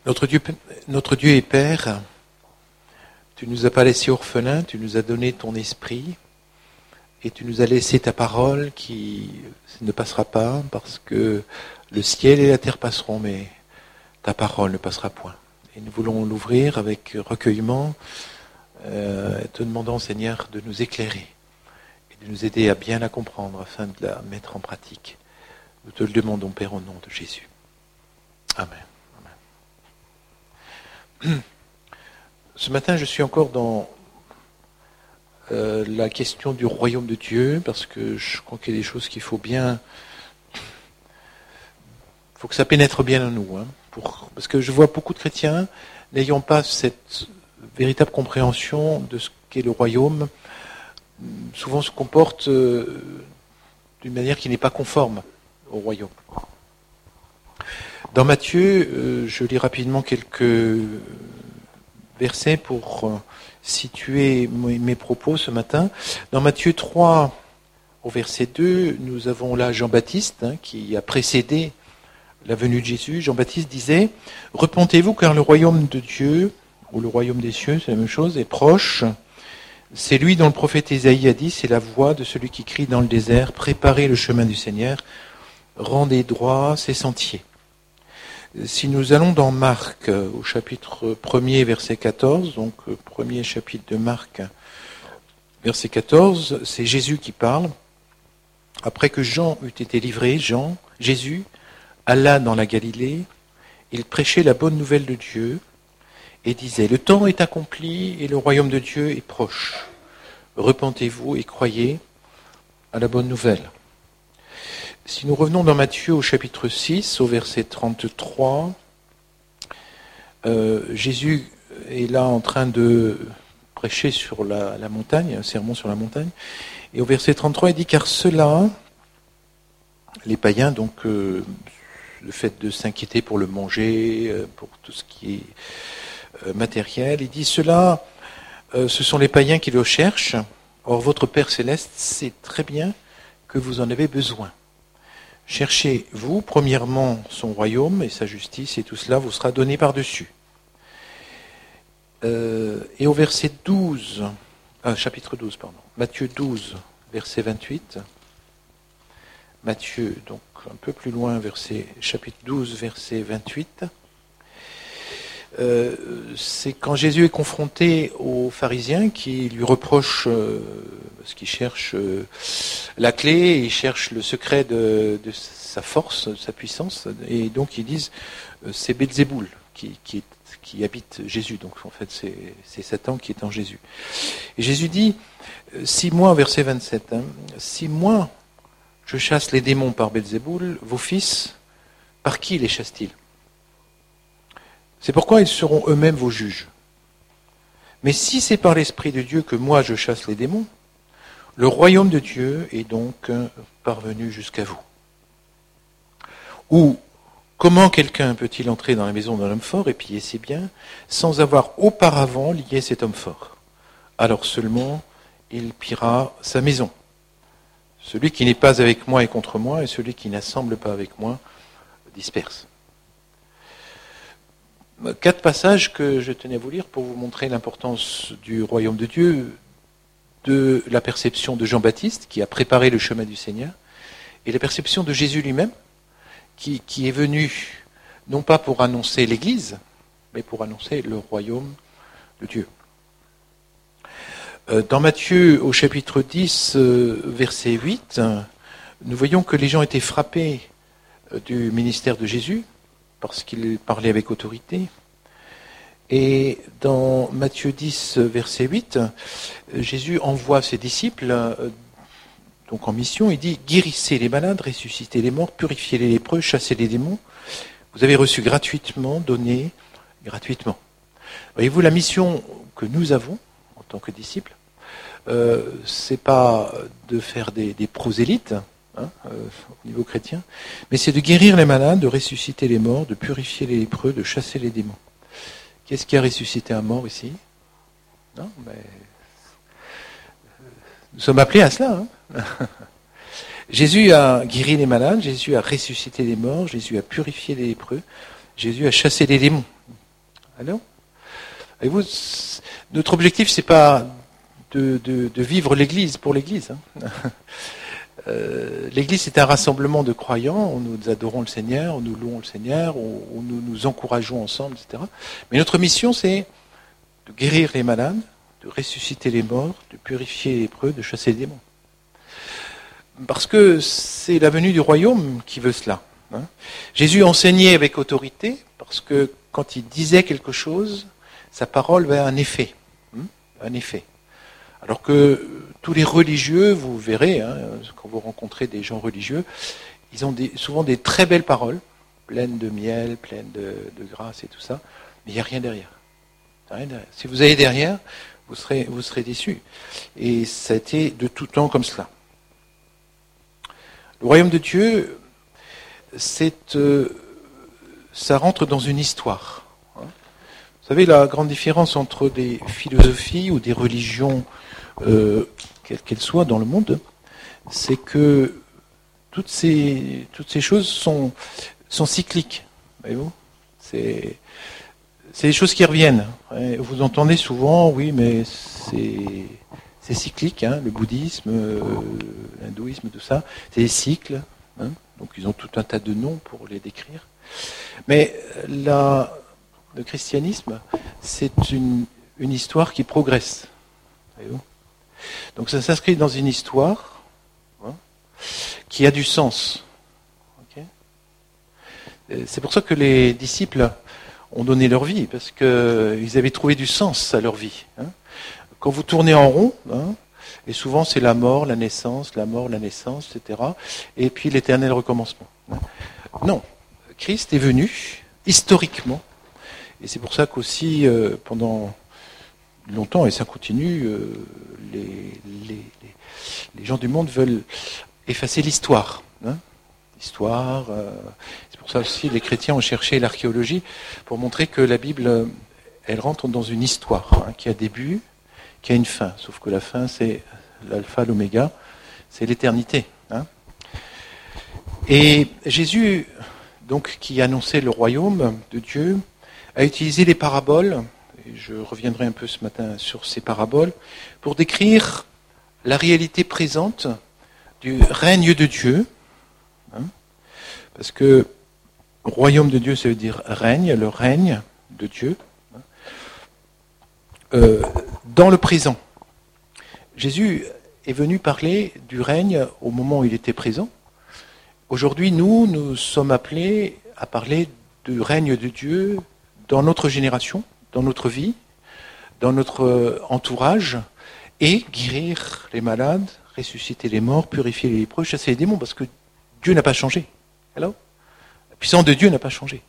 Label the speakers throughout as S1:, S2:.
S1: Notre Dieu et Père, tu ne nous as pas laissés orphelins, tu nous as donné ton esprit et tu nous as laissé ta parole qui ne passera pas parce que le ciel et la terre passeront, mais ta parole ne passera point. Et nous voulons l'ouvrir avec recueillement, te demandant, Seigneur, de nous éclairer et de nous aider à bien la comprendre afin de la mettre en pratique. Nous te le demandons, Père, au nom de Jésus. Amen. Ce matin, je suis encore dans la question du royaume de Dieu, parce que je crois qu'il y a des choses qu'il faut bien... Il faut que ça pénètre bien en nous. Parce que je vois beaucoup de chrétiens n'ayant pas cette véritable compréhension de ce qu'est le royaume, souvent se comportent d'une manière qui n'est pas conforme au royaume. Dans Matthieu, je lis rapidement quelques versets pour situer mes propos ce matin. Dans Matthieu 3, au verset 2, nous avons là Jean-Baptiste qui a précédé la venue de Jésus. Jean-Baptiste disait « Repentez-vous car le royaume de Dieu, ou le royaume des cieux, c'est la même chose, est proche. C'est lui dont le prophète Ésaïe a dit, c'est la voix de celui qui crie dans le désert, préparez le chemin du Seigneur, rendez droit ses sentiers. » Si nous allons dans Marc, au chapitre 1er, verset 14, donc premier chapitre de Marc, verset 14, c'est Jésus qui parle. Après que Jean eut été livré, Jésus alla dans la Galilée, il prêchait la bonne nouvelle de Dieu et disait « Le temps est accompli et le royaume de Dieu est proche. Repentez-vous et croyez à la bonne nouvelle. » Si nous revenons dans Matthieu au chapitre 6, au verset 33, Jésus est là en train de prêcher sur la montagne, un sermon sur la montagne, et au verset 33, il dit « Car ceux-là, les païens, donc le fait de s'inquiéter pour le manger, pour tout ce qui est matériel, il dit « Ceux-là, ce sont les païens qui le cherchent, or votre Père Céleste sait très bien que vous en avez besoin. Cherchez, vous, premièrement, son royaume et sa justice, et tout cela vous sera donné par-dessus. » Et au verset 12, chapitre 12, pardon, Matthieu 12, verset 28, Matthieu, donc un peu plus loin, chapitre 12, verset 28, c'est quand Jésus est confronté aux pharisiens qui lui reprochent, parce qu'ils cherchent la clé, ils cherchent le secret de sa force, de sa puissance, et donc ils disent c'est Belzéboul qui habite Jésus, donc en fait c'est Satan qui est en Jésus. Et Jésus dit, si moi, verset 27, si moi je chasse les démons par Belzéboul, vos fils, par qui les chassent-ils ? C'est pourquoi ils seront eux-mêmes vos juges. Mais si c'est par l'Esprit de Dieu que moi je chasse les démons, le royaume de Dieu est donc parvenu jusqu'à vous. Ou comment quelqu'un peut-il entrer dans la maison d'un homme fort et piller ses biens sans avoir auparavant lié cet homme fort ? Alors seulement il pillera sa maison. Celui qui n'est pas avec moi est contre moi, et celui qui n'assemble pas avec moi disperse. 4 passages que je tenais à vous lire pour vous montrer l'importance du royaume de Dieu, de la perception de Jean-Baptiste, qui a préparé le chemin du Seigneur, et la perception de Jésus lui-même, qui est venu, non pas pour annoncer l'Église, mais pour annoncer le royaume de Dieu. Dans Matthieu, au chapitre 10, verset 8, nous voyons que les gens étaient frappés du ministère de Jésus, parce qu'il parlait avec autorité. Et dans Matthieu 10, verset 8, Jésus envoie ses disciples donc en mission. Il dit « Guérissez les malades, ressuscitez les morts, purifiez les lépreux, chassez les démons. Vous avez reçu gratuitement, donné gratuitement. » Voyez-vous, la mission que nous avons en tant que disciples, c'est pas de faire des prosélytes, au niveau chrétien, mais c'est de guérir les malades, de ressusciter les morts, de purifier les lépreux, de chasser les démons. Qu'est-ce qui a ressuscité un mort ici ? Non, mais nous sommes appelés à cela. Jésus a guéri les malades, Jésus a ressuscité les morts, Jésus a purifié les lépreux, Jésus a chassé les démons. Alors, voyez-vous, notre objectif, c'est pas de vivre l'Église pour l'Église. L'Église, c'est un rassemblement de croyants où nous adorons le Seigneur, où nous louons le Seigneur, où nous nous encourageons ensemble, etc. Mais notre mission, c'est de guérir les malades, de ressusciter les morts, de purifier les lépreux, de chasser les démons. Parce que c'est la venue du royaume qui veut cela. Jésus enseignait avec autorité, parce que quand il disait quelque chose, sa parole avait un effet. Un effet. Alors que tous les religieux, vous verrez, quand vous rencontrez des gens religieux, ils ont souvent des très belles paroles, pleines de miel, pleines de grâce et tout ça, mais il n'y a rien derrière. Si vous allez derrière, vous serez déçus. Et ça a été de tout temps comme cela. Le royaume de Dieu, ça rentre dans une histoire. Vous savez, la grande différence entre des philosophies ou des religions, quelles qu'elles soient dans le monde, c'est que toutes ces choses sont cycliques. Voyez-vous, c'est des choses qui reviennent. Vous entendez souvent, oui, mais c'est cyclique, le bouddhisme, l'hindouisme, tout ça, c'est des cycles. Donc ils ont tout un tas de noms pour les décrire. Mais le christianisme, c'est une histoire qui progresse. Voyez-vous ? Donc ça s'inscrit dans une histoire qui a du sens. Okay ? C'est pour ça que les disciples ont donné leur vie, parce qu'ils avaient trouvé du sens à leur vie. Quand vous tournez en rond, et souvent c'est la mort, la naissance, etc. Et puis l'éternel recommencement. Non, Christ est venu, historiquement, et c'est pour ça qu'aussi, pendant longtemps, et ça continue, les gens du monde veulent effacer l'histoire. L'histoire, c'est pour ça aussi les chrétiens ont cherché l'archéologie pour montrer que la Bible, elle rentre dans une histoire qui a début, qui a une fin. Sauf que la fin, c'est l'alpha, l'oméga, c'est l'éternité. Et Jésus, donc, qui annonçait le royaume de Dieu, a utilisé les paraboles, et je reviendrai un peu ce matin sur ces paraboles, pour décrire la réalité présente du règne de Dieu. Parce que royaume de Dieu, ça veut dire règne, le règne de Dieu, dans le présent. Jésus est venu parler du règne au moment où il était présent. Aujourd'hui, nous sommes appelés à parler du règne de Dieu dans notre génération, dans notre vie, dans notre entourage, et guérir les malades, ressusciter les morts, purifier les lépreux, chasser les démons, parce que Dieu n'a pas changé. Alors, la puissance de Dieu n'a pas changé.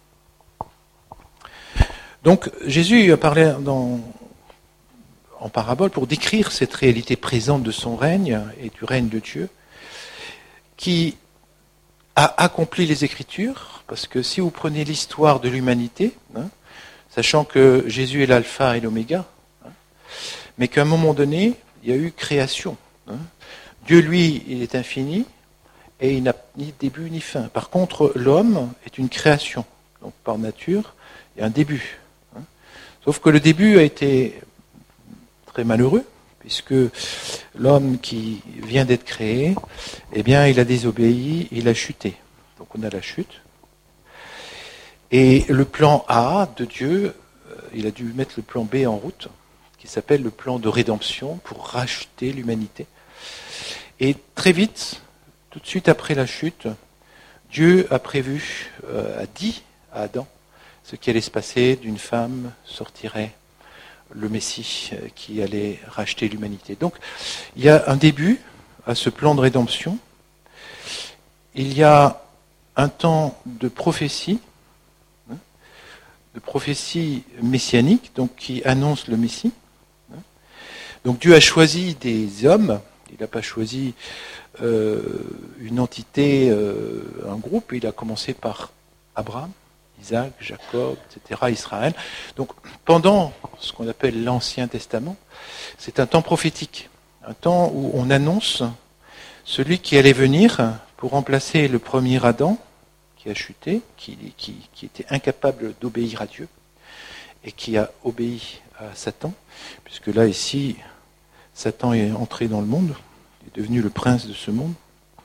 S1: Donc, Jésus a parlé en parabole pour décrire cette réalité présente de son règne et du règne de Dieu, qui a accompli les Écritures, parce que si vous prenez l'histoire de l'humanité, sachant que Jésus est l'alpha et l'oméga, mais qu'à un moment donné, il y a eu création. Dieu, lui, il est infini, et il n'a ni début ni fin. Par contre, l'homme est une création. Donc, par nature, il y a un début. Sauf que le début a été très malheureux, puisque l'homme qui vient d'être créé, eh bien, il a désobéi, il a chuté. Donc, on a la chute. Et le plan A de Dieu, il a dû mettre le plan B en route, qui s'appelle le plan de rédemption pour racheter l'humanité. Et très vite, tout de suite après la chute, Dieu a prévu, a dit à Adam, ce qui allait se passer, d'une femme sortirait le Messie qui allait racheter l'humanité. Donc, il y a un début à ce plan de rédemption. Il y a un temps de prophétie messianique, donc qui annonce le Messie. Donc Dieu a choisi des hommes, il n'a pas choisi une entité, un groupe, il a commencé par Abraham, Isaac, Jacob, etc., Israël. Donc pendant ce qu'on appelle l'Ancien Testament, c'est un temps prophétique, un temps où on annonce celui qui allait venir pour remplacer le premier Adam, qui a chuté, qui était incapable d'obéir à Dieu, et qui a obéi à Satan, puisque là, ici, Satan est entré dans le monde, il est devenu le prince de ce monde.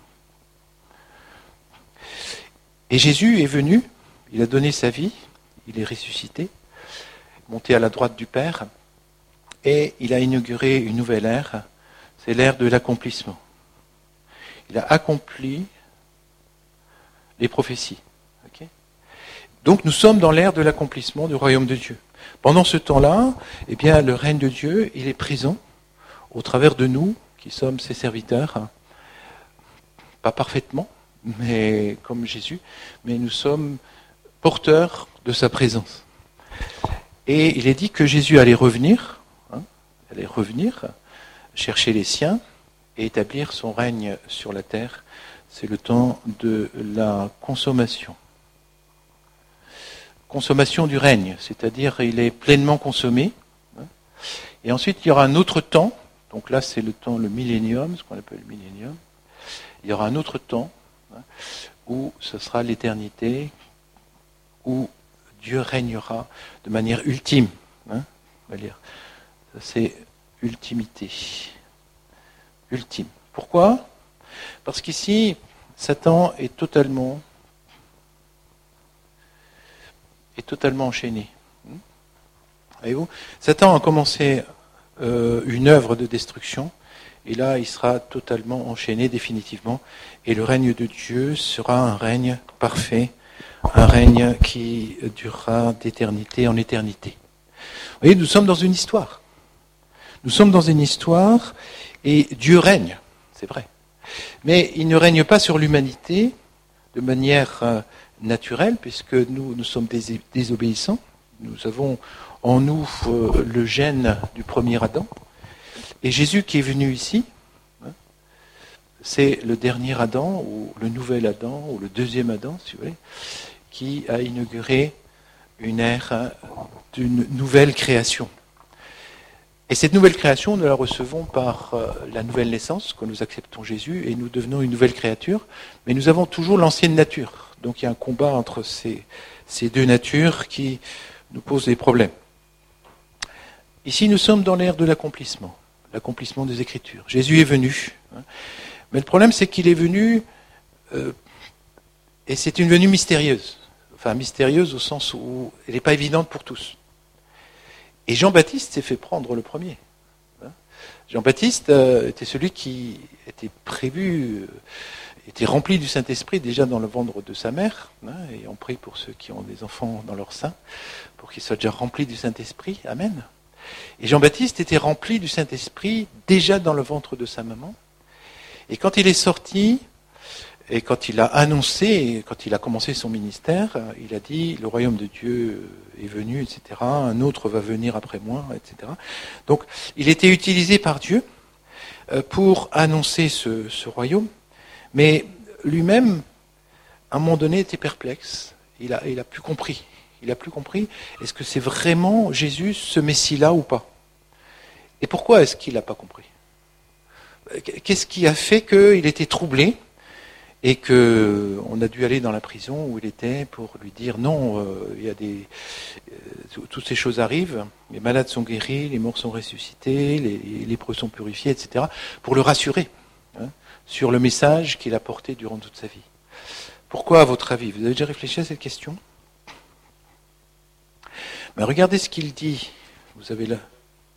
S1: Et Jésus est venu, il a donné sa vie, il est ressuscité, monté à la droite du Père, et il a inauguré une nouvelle ère, c'est l'ère de l'accomplissement. Il a accompli les prophéties. Okay. Donc nous sommes dans l'ère de l'accomplissement du royaume de Dieu. Pendant ce temps-là, eh bien, le règne de Dieu, il est présent au travers de nous, qui sommes ses serviteurs, pas parfaitement, mais comme Jésus, mais nous sommes porteurs de sa présence. Et il est dit que Jésus allait revenir, chercher les siens et établir son règne sur la terre. C'est le temps de la consommation. Consommation du règne, c'est-à-dire il est pleinement consommé. Et ensuite il y aura un autre temps, donc là c'est le temps, le millénium, ce qu'on appelle le millénium. Il y aura un autre temps où ce sera l'éternité, où Dieu régnera de manière ultime. On va dire. Ça, c'est ultimité. Ultime. Pourquoi ? Parce qu'ici, Satan est totalement enchaîné. Voyez-vous ? Satan a commencé une œuvre de destruction, et là, il sera totalement enchaîné définitivement, et le règne de Dieu sera un règne parfait, un règne qui durera d'éternité en éternité. Vous voyez, nous sommes dans une histoire. Nous sommes dans une histoire, et Dieu règne, c'est vrai. Mais il ne règne pas sur l'humanité de manière naturelle, puisque nous sommes désobéissants. Nous avons en nous le gène du premier Adam. Et Jésus qui est venu ici, c'est le dernier Adam, ou le nouvel Adam, ou le deuxième Adam, si vous voulez, qui a inauguré une ère d'une nouvelle création. Et cette nouvelle création, nous la recevons par la nouvelle naissance, quand nous acceptons Jésus, et nous devenons une nouvelle créature, mais nous avons toujours l'ancienne nature. Donc il y a un combat entre ces deux natures qui nous posent des problèmes. Ici, nous sommes dans l'ère de l'accomplissement des Écritures. Jésus est venu. Mais le problème, c'est qu'il est venu, et c'est une venue mystérieuse. Enfin, mystérieuse au sens où elle n'est pas évidente pour tous. Et Jean-Baptiste s'est fait prendre le premier. Jean-Baptiste était celui qui était prévu, était rempli du Saint-Esprit déjà dans le ventre de sa mère. Et on prie pour ceux qui ont des enfants dans leur sein, pour qu'ils soient déjà remplis du Saint-Esprit. Amen. Et Jean-Baptiste était rempli du Saint-Esprit déjà dans le ventre de sa maman. Et quand il est sorti, et quand il a annoncé, quand il a commencé son ministère, il a dit, le royaume de Dieu est venu, etc. Un autre va venir après moi, etc. Donc, il était utilisé par Dieu pour annoncer ce royaume. Mais lui-même, à un moment donné, était perplexe. Il a plus compris. Il a plus compris, est-ce que c'est vraiment Jésus, ce Messie-là ou pas ? Et pourquoi est-ce qu'il n'a pas compris ? Qu'est-ce qui a fait qu'il était troublé et qu'on a dû aller dans la prison où il était pour lui dire non, toutes ces choses arrivent, les malades sont guéris, les morts sont ressuscités, les lépreux sont purifiés, etc., pour le rassurer sur le message qu'il a porté durant toute sa vie. Pourquoi, à votre avis ? Vous avez déjà réfléchi à cette question ? Mais regardez ce qu'il dit. Vous avez là. Pardon ?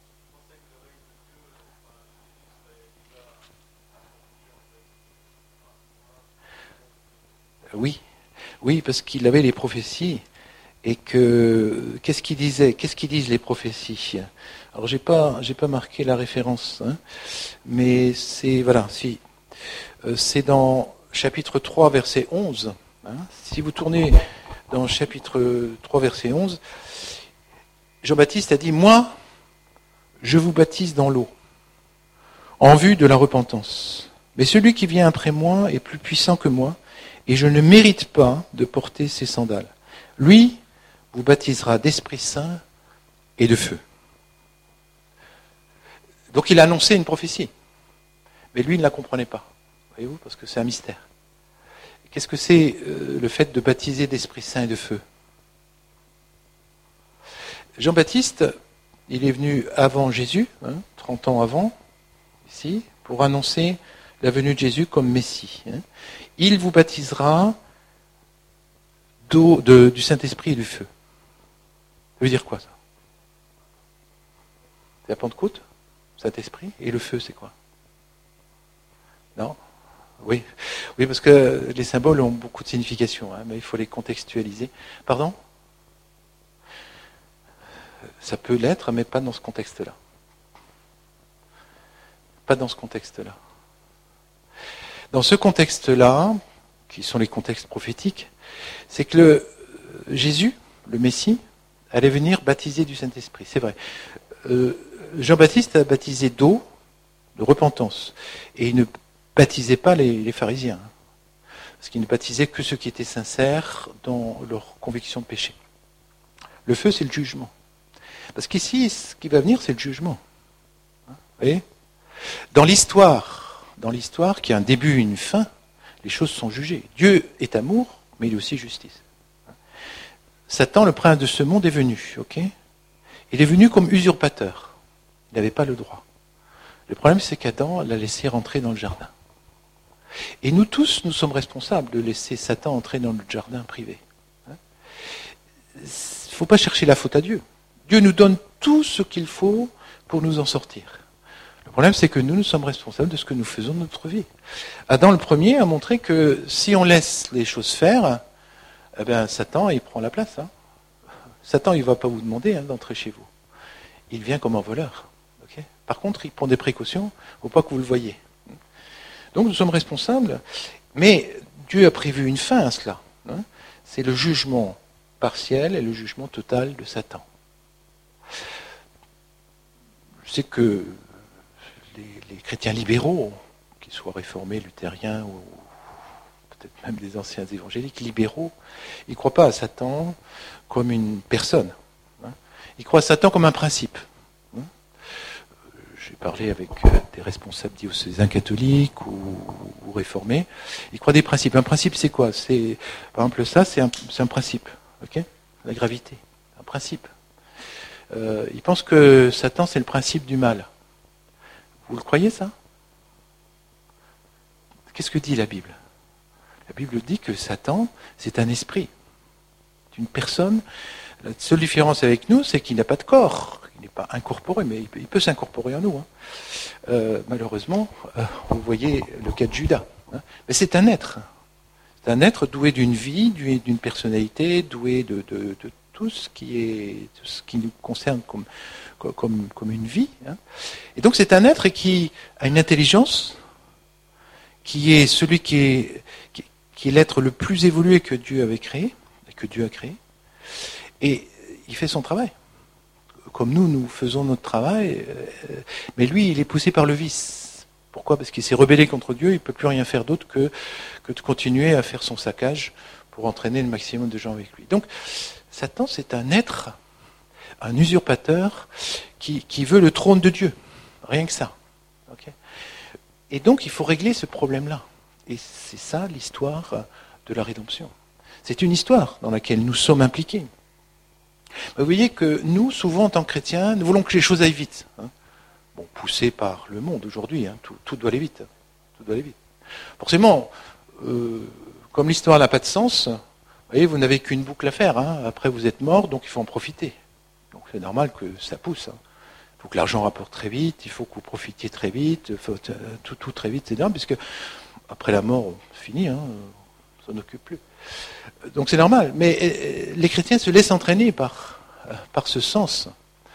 S1: Oui, parce qu'il avait les prophéties. Et que qu'est-ce qu'il disait ? Qu'est-ce qu'ils disent les prophéties ? Alors j'ai pas marqué la référence, mais c'est c'est dans chapitre 3, verset 11. Si vous tournez dans chapitre 3, verset 11, Jean-Baptiste a dit « Moi, je vous baptise dans l'eau, en vue de la repentance. Mais celui qui vient après moi est plus puissant que moi, et je ne mérite pas de porter ses sandales. Lui vous baptisera d'Esprit Saint et de feu. » Donc il a annoncé une prophétie, mais lui ne la comprenait pas, voyez-vous, parce que c'est un mystère. Qu'est-ce que c'est le fait de baptiser d'Esprit Saint et de feu? Jean-Baptiste, il est venu avant Jésus, 30 ans avant, ici, pour annoncer la venue de Jésus comme Messie. Il vous baptisera du Saint-Esprit et du feu. Ça veut dire quoi, ça? C'est la Pentecôte, Saint-Esprit, et le feu, c'est quoi? Non? Oui, parce que les symboles ont beaucoup de signification, mais il faut les contextualiser. Pardon? Ça peut l'être, mais pas dans ce contexte-là. Pas dans ce contexte-là. Dans ce contexte-là, qui sont les contextes prophétiques, c'est que Jésus, le Messie, allait venir baptiser du Saint-Esprit. C'est vrai. Jean-Baptiste a baptisé d'eau, de repentance. Et il ne baptisait pas les pharisiens. Parce qu'il ne baptisait que ceux qui étaient sincères dans leur conviction de péché. Le feu, c'est le jugement. Parce qu'ici, ce qui va venir, c'est le jugement. Vous voyez ? Dans l'histoire qui a un début et une fin, les choses sont jugées. Dieu est amour, mais il est aussi justice. Satan, le prince de ce monde, est venu. Il est venu comme usurpateur. Il n'avait pas le droit. Le problème, c'est qu'Adam l'a laissé rentrer dans le jardin. Et nous tous, nous sommes responsables de laisser Satan entrer dans notre jardin privé. Il ne faut pas chercher la faute à Dieu. Dieu nous donne tout ce qu'il faut pour nous en sortir. Le problème, c'est que nous sommes responsables de ce que nous faisons de notre vie. Adam, le premier, a montré que si on laisse les choses faire, Satan, il prend la place. Satan, il ne va pas vous demander d'entrer chez vous. Il vient comme un voleur. Par contre, il prend des précautions, il ne faut pas que vous le voyez. Donc nous sommes responsables, mais Dieu a prévu une fin à cela. C'est le jugement partiel et le jugement total de Satan. Je sais que les chrétiens libéraux, qu'ils soient réformés, luthériens ou peut-être même des anciens évangéliques libéraux, ils ne croient pas à Satan comme une personne. Ils croient à Satan comme un principe. J'ai parlé avec des responsables diocésains catholiques ou réformés. Ils croient des principes. Un principe, c'est quoi? Par exemple, ça, c'est un principe. La gravité, un principe. Ils pensent que Satan, c'est le principe du mal. Vous le croyez, ça? Qu'est-ce que dit la Bible? La Bible dit que Satan, c'est un esprit. C'est une personne. La seule différence avec nous, c'est qu'il n'a pas de corps. Il n'est pas incorporé, mais il peut s'incorporer en nous. Malheureusement, vous voyez le cas de Judas. Mais c'est un être. C'est un être doué d'une vie, doué d'une personnalité, doué de tout ce qui nous concerne comme une vie. Et donc c'est un être qui a une intelligence, qui est celui qui est l'être le plus évolué que Dieu avait créé, que Dieu a créé. Et il fait son travail. Comme nous faisons notre travail, mais lui, il est poussé par le vice. Pourquoi? Parce qu'il s'est rebellé contre Dieu, il ne peut plus rien faire d'autre que de continuer à faire son saccage pour entraîner le maximum de gens avec lui. Donc, Satan, c'est un être, un usurpateur, qui veut le trône de Dieu. Rien que ça. Et donc, il faut régler ce problème-là. Et c'est ça l'histoire de la rédemption. C'est une histoire dans laquelle nous sommes impliqués. Vous voyez que nous, souvent en tant que chrétiens, nous voulons que les choses aillent vite. Poussés par le monde aujourd'hui, tout doit aller vite. Tout doit aller vite. Forcément, comme l'histoire n'a pas de sens, vous n'avez qu'une boucle à faire. Après, vous êtes mort, donc il faut en profiter. Donc c'est normal que ça pousse. Il faut que l'argent rapporte très vite, il faut que vous profitiez très vite, il faut tout très vite, c'est normal, puisque après la mort, c'est fini, on ne s'en occupe plus. Donc c'est normal, mais les chrétiens se laissent entraîner par ce sens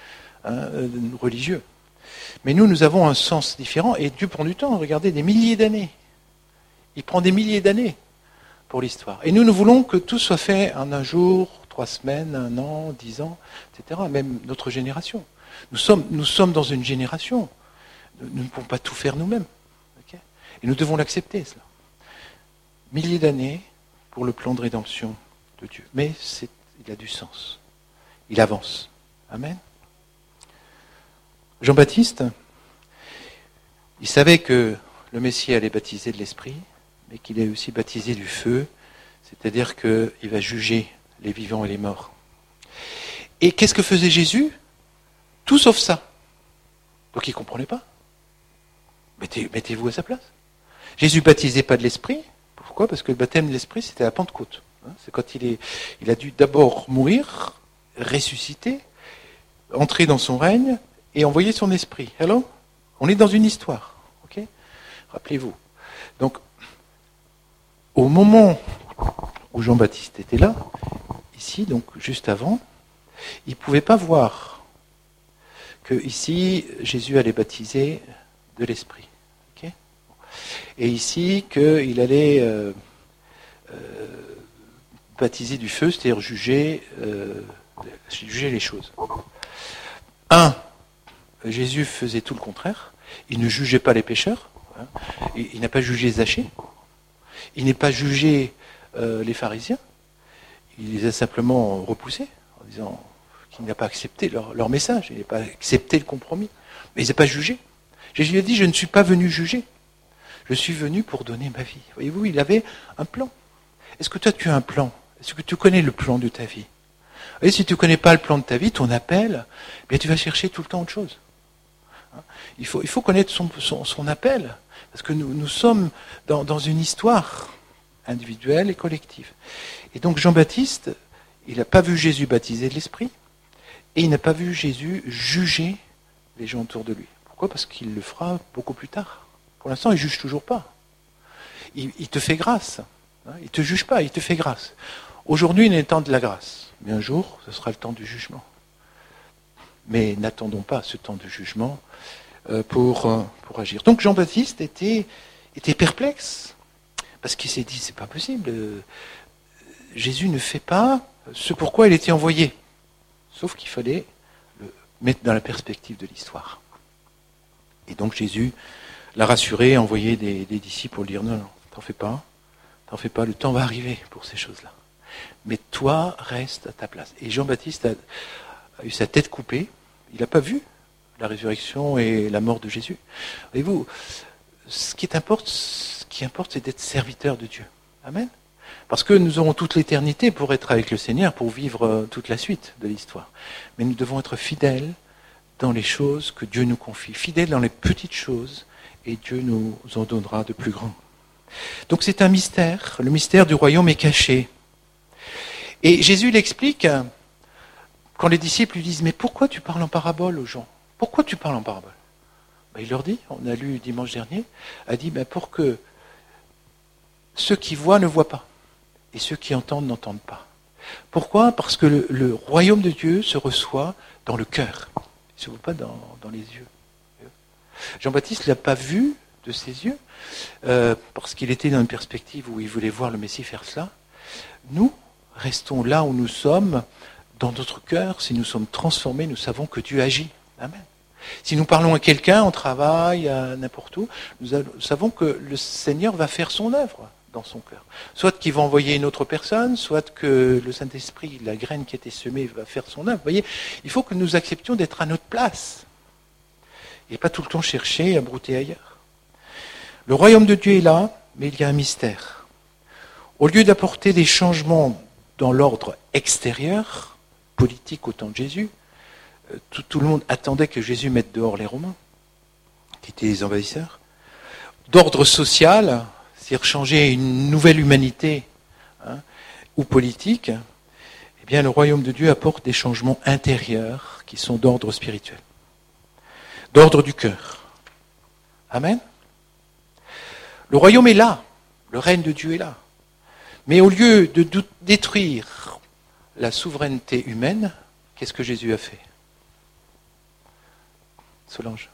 S1: religieux. Mais nous avons un sens différent, et Dieu prend du temps, regardez, des milliers d'années. Il prend des milliers d'années pour l'histoire. Et nous voulons que tout soit fait en un jour, 3 semaines, 1 an, 10 ans, etc. Même notre génération. Nous sommes dans une génération. Nous ne pouvons pas tout faire nous-mêmes. Et nous devons l'accepter, cela. Milliers d'années pour le plan de rédemption de Dieu. Mais il a du sens. Il avance. Amen. Jean-Baptiste, il savait que le Messie allait baptiser de l'Esprit, mais qu'il est aussi baptisé du feu, c'est-à-dire qu'il va juger les vivants et les morts. Et qu'est-ce que faisait Jésus? Tout sauf ça. Donc il ne comprenait pas. Mettez-vous à sa place. Jésus baptisait pas de l'Esprit. Pourquoi? Parce que le baptême de l'Esprit, c'était la Pentecôte. C'est quand il a dû d'abord mourir, ressusciter, entrer dans son règne et envoyer son Esprit. Alors, on est dans une histoire. Ok? Rappelez-vous. Donc, au moment où Jean-Baptiste était là, ici, donc juste avant, il ne pouvait pas voir que ici, Jésus allait baptiser de l'Esprit. Okay? Et ici, qu'il allait baptiser du feu, c'est-à-dire juger les choses. Jésus faisait tout le contraire. Il ne jugeait pas les pécheurs. Il n'a pas jugé Zachée. Il n'a pas jugé les pharisiens. Il les a simplement repoussés en disant qu'il n'a pas accepté leur message. Il n'a pas accepté le compromis. Mais il n'a pas jugé. Jésus a dit, je ne suis pas venu juger. Je suis venu pour donner ma vie. Voyez-vous, il avait un plan. Est-ce que toi, tu as un plan? Est-ce que tu connais le plan de ta vie? Et si tu ne connais pas le plan de ta vie, ton appel, bien tu vas chercher tout le temps autre chose. Il faut connaître son appel, parce que nous sommes dans une histoire individuelle et collective. Et donc Jean-Baptiste, il n'a pas vu Jésus baptiser de l'Esprit, et il n'a pas vu Jésus juger les gens autour de lui. Pourquoi? Parce qu'il le fera beaucoup plus tard. Pour l'instant, il ne juge toujours pas. Il te fait grâce. Il ne te juge pas, il te fait grâce. Aujourd'hui, il est le temps de la grâce. Mais un jour, ce sera le temps du jugement. Mais n'attendons pas ce temps de jugement pour agir. Donc Jean-Baptiste était perplexe. Parce qu'il s'est dit, c'est pas possible. Jésus ne fait pas ce pourquoi il était envoyé. Sauf qu'il fallait le mettre dans la perspective de l'histoire. Et donc Jésus l'a rassuré, envoyé des disciples pour lui dire, non, t'en fais pas, le temps va arriver pour ces choses-là. Mais toi, reste à ta place. Et Jean-Baptiste a eu sa tête coupée. Il n'a pas vu la résurrection et la mort de Jésus. Voyez-vous, ce qui importe, c'est d'être serviteur de Dieu. Amen. Parce que nous aurons toute l'éternité pour être avec le Seigneur, pour vivre toute la suite de l'histoire. Mais nous devons être fidèles dans les choses que Dieu nous confie, fidèles dans les petites choses, et Dieu nous en donnera de plus grands. Donc c'est un mystère. Le mystère du royaume est caché. Et Jésus l'explique quand les disciples lui disent « Mais pourquoi tu parles en parabole aux gens? Pourquoi tu parles en parabole ?» Il leur dit, on a lu dimanche dernier, a dit pour que ceux qui voient ne voient pas et ceux qui entendent n'entendent pas. Pourquoi? Parce que le royaume de Dieu se reçoit dans le cœur, il ne se voit pas dans les yeux. Jean-Baptiste ne l'a pas vu de ses yeux parce qu'il était dans une perspective où il voulait voir le Messie faire cela. Nous, restons là où nous sommes, dans notre cœur. Si nous sommes transformés, nous savons que Dieu agit. Amen. Si nous parlons à quelqu'un, au travail, à n'importe où, nous savons que le Seigneur va faire son œuvre dans son cœur. Soit qu'il va envoyer une autre personne, soit que le Saint-Esprit, la graine qui a été semée, va faire son œuvre. Vous voyez, il faut que nous acceptions d'être à notre place. Et pas tout le temps chercher à brouter ailleurs. Le royaume de Dieu est là, mais il y a un mystère. Au lieu d'apporter des changements dans l'ordre extérieur, politique au temps de Jésus, tout le monde attendait que Jésus mette dehors les Romains, qui étaient les envahisseurs. D'ordre social, c'est-à-dire changer à une nouvelle humanité, ou politique, eh bien le royaume de Dieu apporte des changements intérieurs qui sont d'ordre spirituel, d'ordre du cœur. Amen. Le royaume est là, le règne de Dieu est là. Mais au lieu de détruire la souveraineté humaine, qu'est-ce que Jésus a fait? Solange.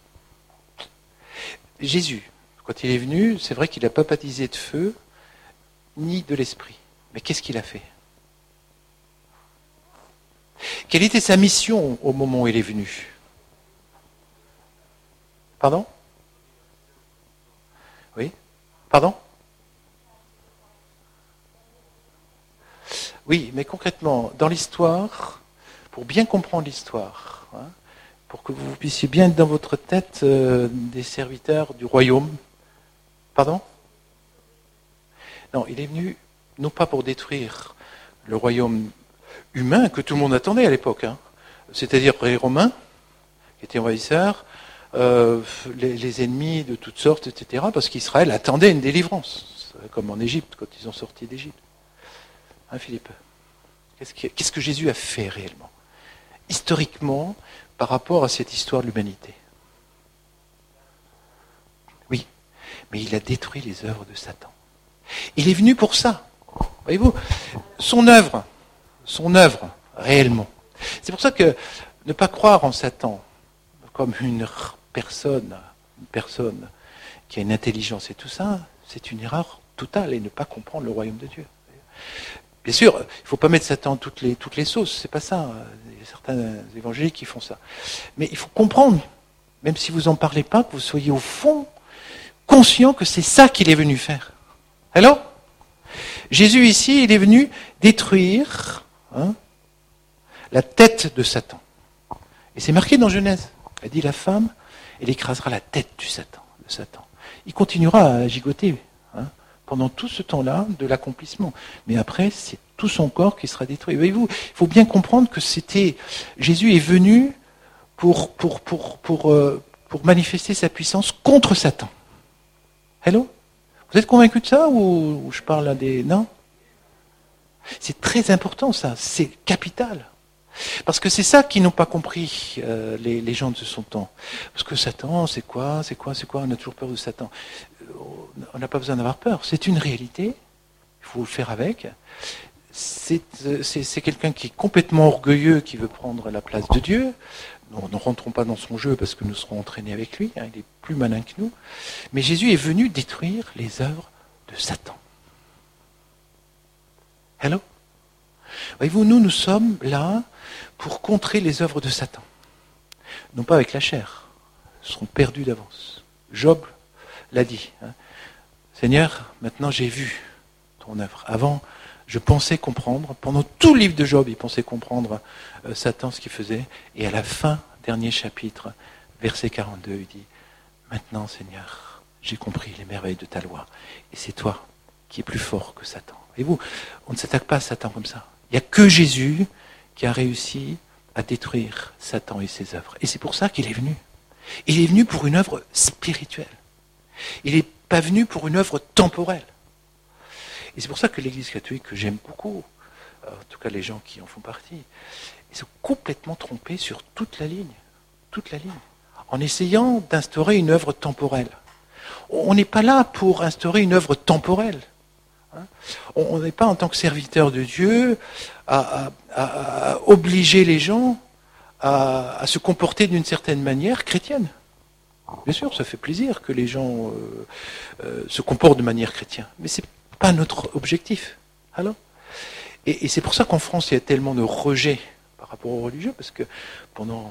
S1: Jésus, quand il est venu, c'est vrai qu'il n'a pas baptisé de feu, ni de l'esprit. Mais qu'est-ce qu'il a fait? Quelle était sa mission au moment où il est venu? Pardon? Oui? Pardon? Oui, mais concrètement, dans l'histoire, pour bien comprendre l'histoire, pour que vous puissiez bien être dans votre tête des serviteurs du royaume. Pardon? Non, il est venu, non pas pour détruire le royaume humain que tout le monde attendait à l'époque, c'est-à-dire les Romains, qui étaient envahisseurs, les ennemis de toutes sortes, etc., parce qu'Israël attendait une délivrance, comme en Égypte, quand ils ont sorti d'Égypte. Hein, Philippe ? Qu'est-ce que Jésus a fait réellement, historiquement, par rapport à cette histoire de l'humanité ? Oui, mais il a détruit les œuvres de Satan. Il est venu pour ça. Voyez-vous, son œuvre, réellement. C'est pour ça que ne pas croire en Satan comme une personne qui a une intelligence et tout ça, c'est une erreur totale et ne pas comprendre le royaume de Dieu. Bien sûr, il ne faut pas mettre Satan toutes les sauces, c'est pas ça. Il y a certains évangéliques qui font ça. Mais il faut comprendre, même si vous n'en parlez pas, que vous soyez au fond conscient que c'est ça qu'il est venu faire. Alors, Jésus ici, il est venu détruire la tête de Satan. Et c'est marqué dans Genèse. Elle dit, la femme, elle écrasera la tête de Satan. Il continuera à gigoter pendant tout ce temps-là de l'accomplissement. Mais après, c'est tout son corps qui sera détruit. Voyez-vous, il faut bien comprendre que Jésus est venu pour manifester sa puissance contre Satan. Hello ? Vous êtes convaincus de ça ou je parle à des... Non ? C'est très important ça, c'est capital. Parce que c'est ça qu'ils n'ont pas compris, les gens de son temps. Parce que Satan, c'est quoi ? On a toujours peur de Satan. On n'a pas besoin d'avoir peur. C'est une réalité. Il faut le faire avec. C'est quelqu'un qui est complètement orgueilleux, qui veut prendre la place de Dieu. Nous ne rentrons pas dans son jeu parce que nous serons entraînés avec lui. Il est plus malin que nous. Mais Jésus est venu détruire les œuvres de Satan. Hello ? Voyez-vous, nous sommes là pour contrer les œuvres de Satan. Non pas avec la chair. Ils seront perdus d'avance. Job l'a dit. Seigneur, maintenant j'ai vu ton œuvre. Avant, je pensais comprendre. Pendant tout le livre de Job, il pensait comprendre Satan, ce qu'il faisait. Et à la fin, dernier chapitre, verset 42, il dit, maintenant Seigneur, j'ai compris les merveilles de ta loi. Et c'est toi qui es plus fort que Satan. Voyez-vous, on ne s'attaque pas à Satan comme ça. Il n'y a que Jésus qui a réussi à détruire Satan et ses œuvres. Et c'est pour ça qu'il est venu. Il est venu pour une œuvre spirituelle. Il n'est pas venu pour une œuvre temporelle. Et c'est pour ça que l'Église catholique, que j'aime beaucoup, en tout cas les gens qui en font partie, ils sont complètement trompés sur toute la ligne, en essayant d'instaurer une œuvre temporelle. On n'est pas là pour instaurer une œuvre temporelle. On n'est pas en tant que serviteur de Dieu à obliger les gens à se comporter d'une certaine manière chrétienne. Bien sûr, ça fait plaisir que les gens se comportent de manière chrétienne, mais ce n'est pas notre objectif. Alors, et c'est pour ça qu'en France, il y a tellement de rejet par rapport aux religieux, parce que pendant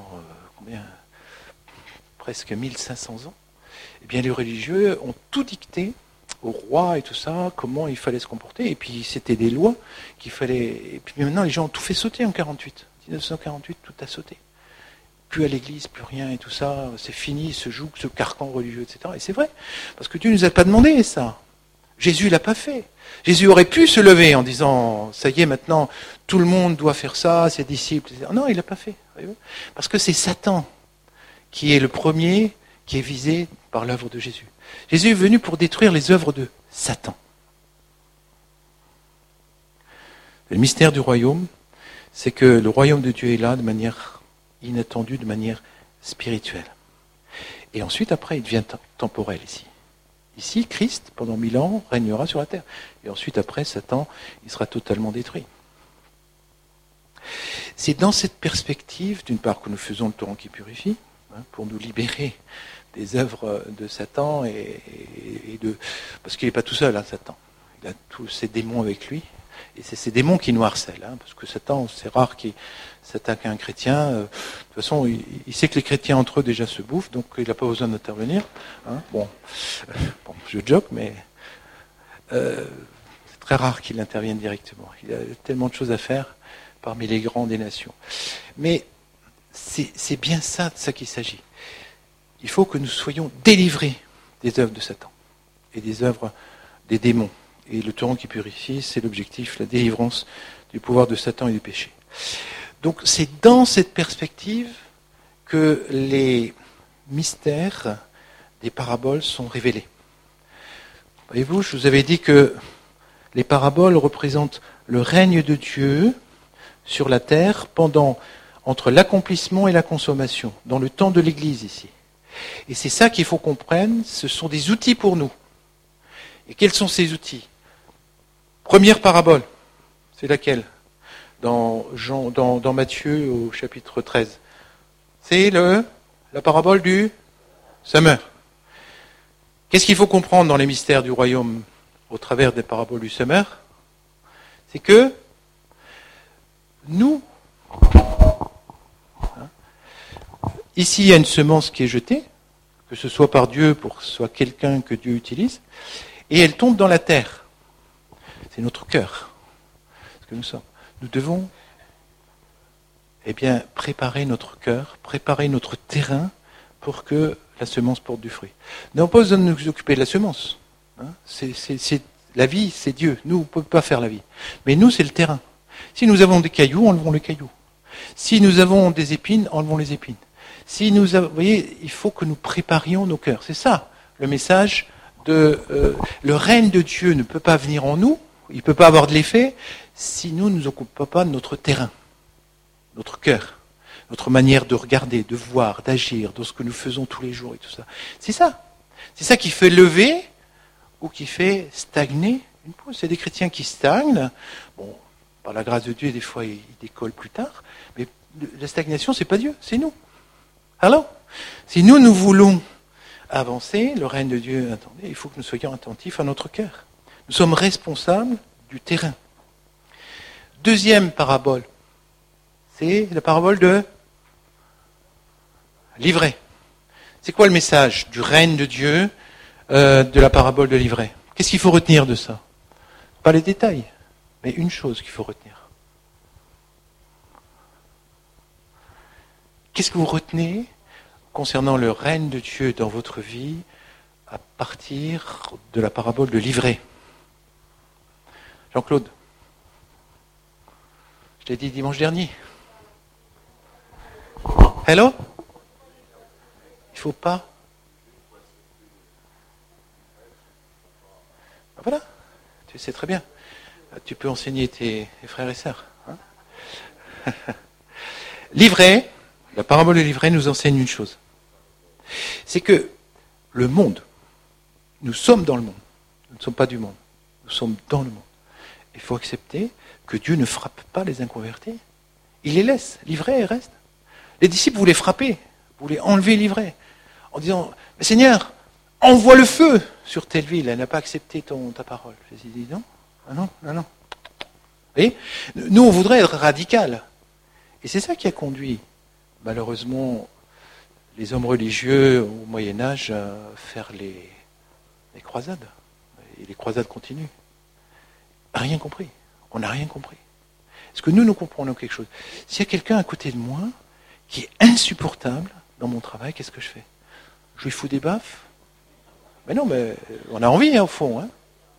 S1: presque 1500 ans, eh bien, les religieux ont tout dicté au roi et tout ça, comment il fallait se comporter, et puis c'était des lois qu'il fallait... Et puis maintenant, les gens ont tout fait sauter en 1948, tout a sauté. Plus à l'église, plus rien et tout ça, c'est fini, ce carcan religieux, etc. Et c'est vrai, parce que Dieu ne nous a pas demandé ça. Jésus l'a pas fait. Jésus aurait pu se lever en disant, ça y est, maintenant, tout le monde doit faire ça, ses disciples, etc. Non, il l'a pas fait. Parce que c'est Satan qui est le premier qui est visé par l'œuvre de Jésus. Jésus est venu pour détruire les œuvres de Satan. Le mystère du royaume, c'est que le royaume de Dieu est là de manière inattendue, de manière spirituelle. Et ensuite, après, il devient temporel ici. Ici, Christ, pendant 1000 ans, régnera sur la terre. Et ensuite, après, Satan, il sera totalement détruit. C'est dans cette perspective, d'une part, que nous faisons le torrent qui purifie, pour nous libérer des œuvres de Satan, parce qu'il n'est pas tout seul, Satan. Il a tous ses démons avec lui, et c'est ces démons qui nous harcèlent, parce que Satan, c'est rare qu'il s'attaque à un chrétien. De toute façon, il sait que les chrétiens entre eux déjà se bouffent, donc il n'a pas besoin d'intervenir. Bon, je joke, mais c'est très rare qu'il intervienne directement. Il a tellement de choses à faire parmi les grands des nations. Mais c'est bien ça de ça qu'il s'agit. Il faut que nous soyons délivrés des œuvres de Satan et des œuvres des démons Et le torrent qui purifie, c'est l'objectif, la délivrance du pouvoir de Satan et du péché. Donc c'est dans cette perspective que les mystères des paraboles sont révélés. Voyez-vous, je vous avais dit que les paraboles représentent le règne de Dieu sur la terre entre l'accomplissement et la consommation, dans le temps de l'Église ici. Et c'est ça qu'il faut qu'on comprenne, ce sont des outils pour nous. Et quels sont ces outils ? Première parabole, c'est laquelle ? Dans Matthieu au chapitre 13. C'est la parabole du semeur. Qu'est-ce qu'il faut comprendre dans les mystères du royaume au travers des paraboles du semeur ? C'est que nous, ici il y a une semence qui est jetée, que ce soit par Dieu, pour que ce soit quelqu'un que Dieu utilise, et elle tombe dans la terre. C'est notre cœur, ce que nous sommes. Nous devons préparer notre cœur, préparer notre terrain pour que la semence porte du fruit. Nous n'avons pas besoin de nous occuper de la semence. La vie, c'est Dieu. Nous, on ne peut pas faire la vie. Mais nous, c'est le terrain. Si nous avons des cailloux, enlevons les cailloux. Si nous avons des épines, enlevons les épines. Vous voyez, il faut que nous préparions nos cœurs. C'est ça, le message le règne de Dieu ne peut pas venir en nous, il ne peut pas avoir de l'effet si nous ne nous occupons pas de notre terrain, notre cœur, notre manière de regarder, de voir, d'agir, dans ce que nous faisons tous les jours et tout ça. C'est ça. C'est ça qui fait lever ou qui fait stagner une pousse. C'est des chrétiens qui stagnent. Bon, par la grâce de Dieu, des fois, ils décollent plus tard. Mais la stagnation, c'est pas Dieu, c'est nous. Alors, si nous voulons avancer, le règne de Dieu, attendez, il faut que nous soyons attentifs à notre cœur. Nous sommes responsables du terrain. Deuxième parabole, c'est la parabole de l'ivraie. C'est quoi le message du règne de Dieu, de la parabole de l'ivraie ? Qu'est-ce qu'il faut retenir de ça ? Pas les détails, mais une chose qu'il faut retenir. Qu'est-ce que vous retenez concernant le règne de Dieu dans votre vie à partir de la parabole de l'ivraie ? Jean-Claude, je t'ai dit dimanche dernier. Hello ? Il ne faut pas. Ben voilà, tu sais très bien. Tu peux enseigner tes frères et sœurs. Hein. L'ivraie, la parabole de l'ivraie nous enseigne une chose. C'est que le monde, nous sommes dans le monde. Nous ne sommes pas du monde. Nous sommes dans le monde. Il faut accepter que Dieu ne frappe pas les inconvertis. Il les laisse. L'ivraie reste. Les disciples voulaient frapper, voulaient enlever l'ivraie, en disant, mais Seigneur, envoie le feu sur telle ville. Elle n'a pas accepté ta parole. Jésus dit, non, non. Vous voyez ? Nous, on voudrait être radical. Et c'est ça qui a conduit, malheureusement, les hommes religieux au Moyen-Âge à faire les croisades. Et les croisades continuent. Rien compris. On n'a rien compris. Est-ce que nous comprenons quelque chose ? S'il y a quelqu'un à côté de moi qui est insupportable dans mon travail, qu'est-ce que je fais ? Je lui fous des baffes ? Mais non, mais on a envie, au fond. Hein ? Ok ?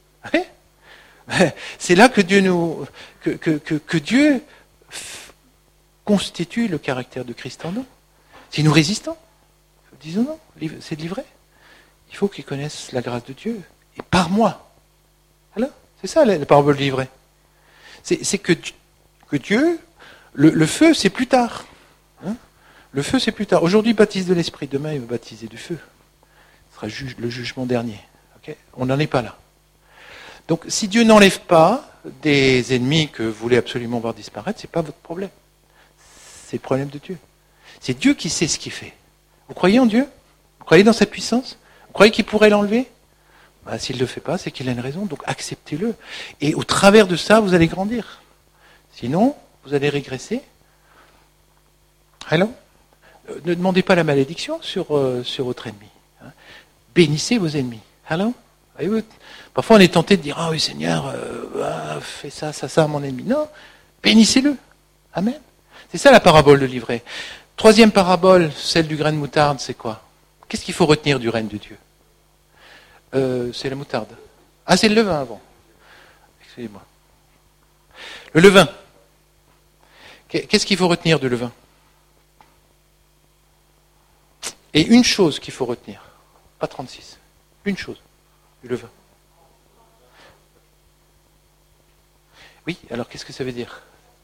S1: C'est là que Dieu que Dieu constitue le caractère de Christ en nous. Si nous résistons, disons non, c'est de l'ivraie. Il faut qu'ils connaissent la grâce de Dieu. Et par moi. Alors, c'est ça la parabole de l'ivraie. C'est que Dieu, le feu, c'est plus tard. Hein ? Le feu, c'est plus tard. Aujourd'hui, il baptise de l'esprit. Demain, il va baptiser du feu. Ce sera le jugement dernier. Okay ? On n'en est pas là. Donc, si Dieu n'enlève pas des ennemis que vous voulez absolument voir disparaître, c'est pas votre problème. C'est le problème de Dieu. C'est Dieu qui sait ce qu'il fait. Vous croyez en Dieu ? Vous croyez dans sa puissance ? Vous croyez qu'il pourrait l'enlever ? S'il ne le fait pas, c'est qu'il a une raison, donc acceptez-le. Et au travers de ça, vous allez grandir. Sinon, vous allez régresser. Alors, ne demandez pas la malédiction sur votre ennemi. Hein. Bénissez vos ennemis. Alors, parfois on est tenté de dire, ah oui Seigneur, fais ça à mon ennemi. Non, bénissez-le. Amen. C'est ça la parabole de l'ivraie. Troisième parabole, celle du grain de moutarde, c'est quoi ? Qu'est-ce qu'il faut retenir du règne de Dieu ? C'est la moutarde. Ah, c'est le levain avant. Excusez-moi. Le levain. Qu'est-ce qu'il faut retenir du levain? Et une chose qu'il faut retenir, pas 36, une chose du levain. Oui, alors qu'est-ce que ça veut dire?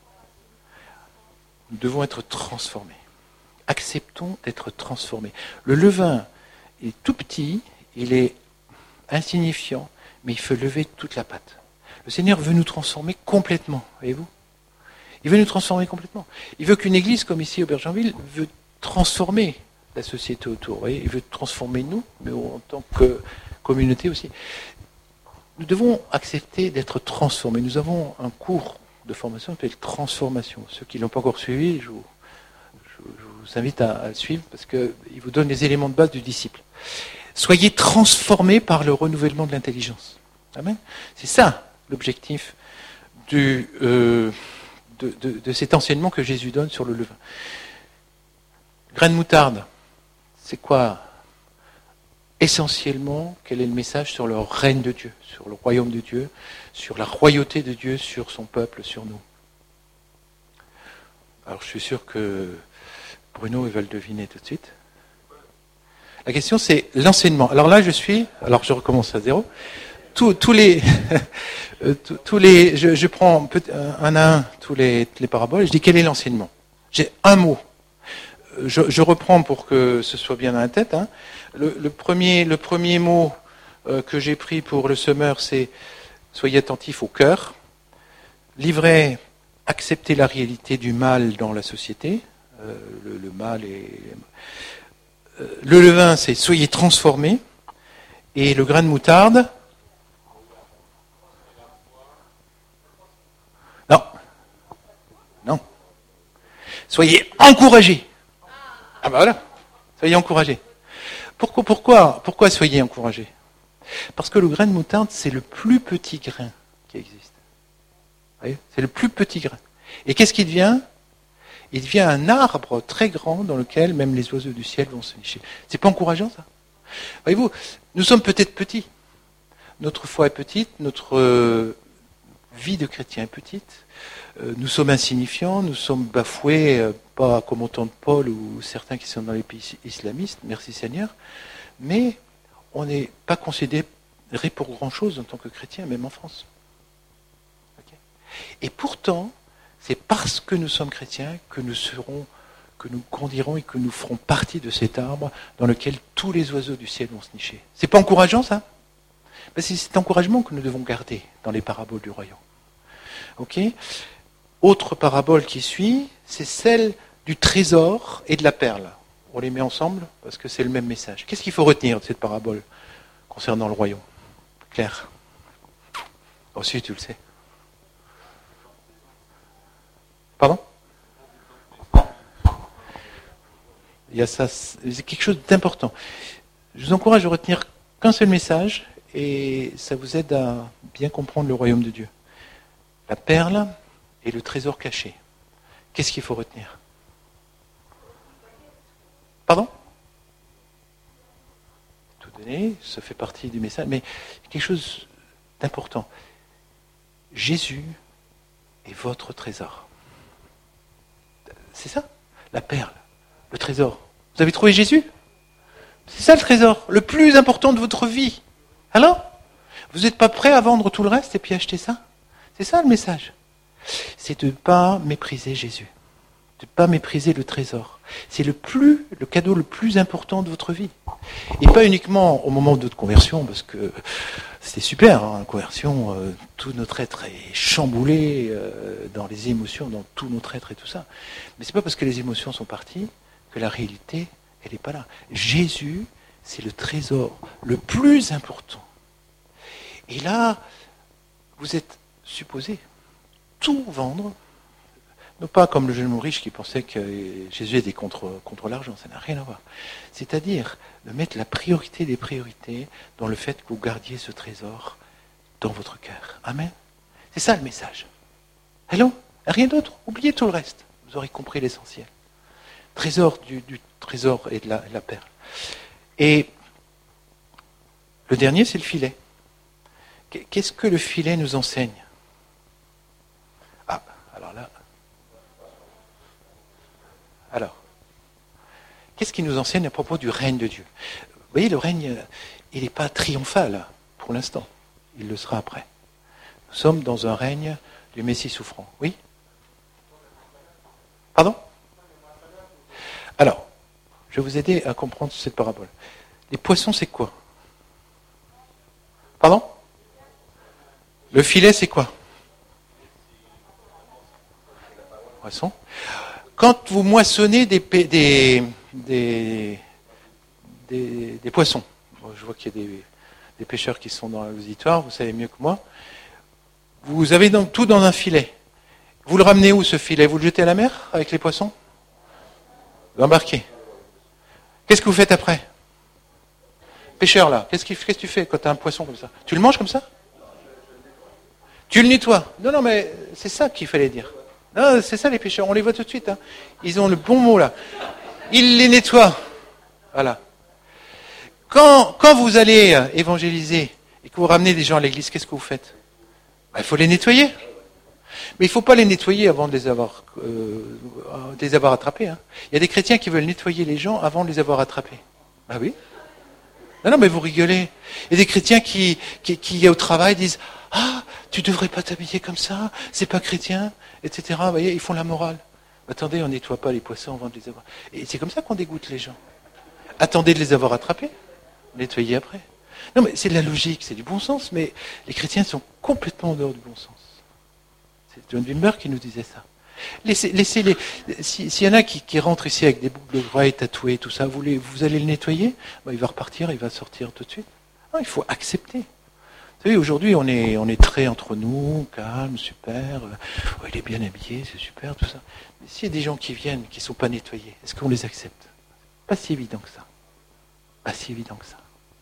S1: Nous devons être transformés. Acceptons d'être transformés. Le levain est tout petit, il est insignifiant, mais il fait lever toute la pâte. Le Seigneur veut nous transformer complètement, voyez-vous? Il veut nous transformer complètement. Il veut qu'une église comme ici au Bergenville veut transformer la société autour. Vous voyez, il veut transformer nous, mais en tant que communauté aussi. Nous devons accepter d'être transformés. Nous avons un cours de formation qui s'appelle Transformation. Ceux qui ne l'ont pas encore suivi, je vous invite à le suivre parce qu'il vous donne les éléments de base du disciple. Soyez transformés par le renouvellement de l'intelligence. Amen. C'est ça l'objectif de cet enseignement que Jésus donne sur le levain. Grain de moutarde, c'est quoi? Essentiellement, quel est le message sur le règne de Dieu, sur le royaume de Dieu, sur la royauté de Dieu, sur son peuple, sur nous. Alors je suis sûr que Bruno va le deviner tout de suite. La question c'est l'enseignement. Alors là je recommence à zéro. Tous les, je prends un à un toutes les paraboles et je dis quel est l'enseignement. J'ai un mot. Je reprends pour que ce soit bien dans la tête. Hein. Le premier mot que j'ai pris pour le semeur, c'est soyez attentifs au cœur. Livrez, acceptez la réalité du mal dans la société. Le mal est. Le levain, c'est soyez transformés. Et le grain de moutarde. Non. Soyez encouragés. Ah ben voilà, soyez encouragés. Pourquoi soyez encouragés? Parce que le grain de moutarde, c'est le plus petit grain qui existe. Vous voyez, c'est le plus petit grain. Et qu'est-ce qu'il devient? Il devient un arbre très grand dans lequel même les oiseaux du ciel vont se nicher. C'est pas encourageant ça? Voyez-vous, nous sommes peut-être petits. Notre foi est petite, notre vie de chrétien est petite. Nous sommes insignifiants, nous sommes bafoués, pas comme au temps de Paul ou certains qui sont dans les pays islamistes, merci Seigneur, mais on n'est pas considéré pour grand-chose en tant que chrétien, même en France. Okay. Et pourtant, c'est parce que nous sommes chrétiens que nous grandirons et que nous ferons partie de cet arbre dans lequel tous les oiseaux du ciel vont se nicher. C'est pas encourageant ça? C'est cet encouragement que nous devons garder dans les paraboles du royaume. Ok? Autre parabole qui suit, c'est celle du trésor et de la perle. On les met ensemble parce que c'est le même message. Qu'est-ce qu'il faut retenir de cette parabole concernant le royaume? Claire. Aussi, tu le sais. Pardon? Il y a ça, c'est quelque chose d'important. Je vous encourage à retenir qu'un seul message et ça vous aide à bien comprendre le royaume de Dieu. La perle et le trésor caché. Qu'est-ce qu'il faut retenir? Pardon? Tout donner, ça fait partie du message, mais quelque chose d'important. Jésus est votre trésor. C'est ça, la perle, le trésor. Vous avez trouvé Jésus? C'est ça le trésor, le plus important de votre vie. Alors? Vous n'êtes pas prêt à vendre tout le reste et puis acheter ça? C'est ça le message. C'est de ne pas mépriser Jésus, de ne pas mépriser le trésor. C'est le cadeau le plus important de votre vie. Et pas uniquement au moment de votre conversion, parce que c'était super, hein, la conversion, tout notre être est chamboulé dans les émotions, dans tout notre être et tout ça. Mais c'est pas parce que les émotions sont parties que la réalité, elle n'est pas là. Jésus, c'est le trésor le plus important. Et là, vous êtes supposé tout vendre, non pas comme le jeune homme riche qui pensait que Jésus était contre l'argent, ça n'a rien à voir. C'est-à-dire de mettre la priorité des priorités dans le fait que vous gardiez ce trésor dans votre cœur. Amen. C'est ça le message. Allô? Rien d'autre. Oubliez tout le reste. Vous aurez compris l'essentiel. Trésor du trésor et de la perle. Et le dernier, c'est le filet. Qu'est-ce que le filet nous enseigne? Ah, alors là. Alors, qu'est-ce qu'il nous enseigne à propos du règne de Dieu? Vous voyez, le règne, il n'est pas triomphal pour l'instant. Il le sera après. Nous sommes dans un règne du Messie souffrant. Oui? Pardon? Alors, je vais vous aider à comprendre cette parabole. Les poissons, c'est quoi? Pardon? Le filet, c'est quoi? Poisson. Quand vous moissonnez des poissons, je vois qu'il y a des pêcheurs qui sont dans l'auditoire, vous savez mieux que moi, vous avez donc tout dans un filet. Vous le ramenez où, ce filet? Vous le jetez à la mer avec les poissons? Vous l'embarquez. Qu'est-ce que vous faites après? Pêcheur, là, qu'est-ce que tu fais quand tu as un poisson comme ça? Tu le manges comme ça? Tu le nettoies? Non, mais c'est ça qu'il fallait dire. Non, c'est ça les pêcheurs, on les voit tout de suite. Hein. Ils ont le bon mot là. Ils les nettoient. Voilà. Quand vous allez évangéliser et que vous ramenez des gens à l'église, qu'est-ce que vous faites? Il faut les nettoyer. Mais il ne faut pas les nettoyer avant de les avoir attrapés. Hein. Il y a des chrétiens qui veulent nettoyer les gens avant de les avoir attrapés. Ah oui? Non, mais vous rigolez. Il y a des chrétiens qui au travail disent « Ah, tu ne devrais pas t'habiller comme ça, c'est pas chrétien, etc. » Vous voyez, ils font la morale. Attendez, on ne nettoie pas les poissons avant de les avoir. Et c'est comme ça qu'on dégoûte les gens. Attendez de les avoir attrapés, nettoyez après. Non, mais c'est de la logique, c'est du bon sens, mais les chrétiens sont complètement en dehors du bon sens. C'est John Wimber qui nous disait ça. Laissez-les. S'il y en a qui rentrent ici avec des boucles d'oreilles tatouées, tout ça, vous allez le nettoyer, il va repartir, il va sortir tout de suite. Non, il faut accepter. Vous savez, aujourd'hui, on est très entre nous, calme, super, il est bien habillé, c'est super, tout ça. Mais s'il y a des gens qui viennent, qui ne sont pas nettoyés, est-ce qu'on les accepte? Pas si évident que ça. Pas si évident que ça.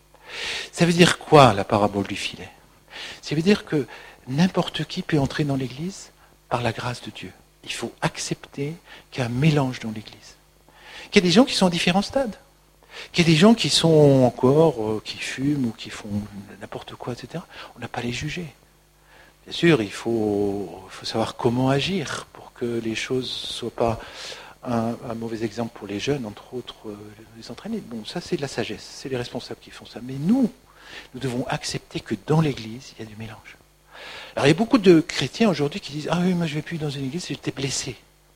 S1: Ça veut dire quoi, la parabole du filet? Ça veut dire que n'importe qui peut entrer dans l'Église par la grâce de Dieu. Il faut accepter qu'il y a un mélange dans l'Église. Qu'il y a des gens qui sont à différents stades. Qu'il y a des gens qui sont encore, qui fument ou qui font n'importe quoi, etc. On n'a pas à les juger. Bien sûr, il faut savoir comment agir pour que les choses ne soient pas un mauvais exemple pour les jeunes, entre autres, les entraîner. Bon, ça c'est de la sagesse, c'est les responsables qui font ça. Mais nous devons accepter que dans l'Église, il y a du mélange. Alors il y a beaucoup de chrétiens aujourd'hui qui disent « Ah oui, moi je ne vais plus dans une église, j'étais blessé. »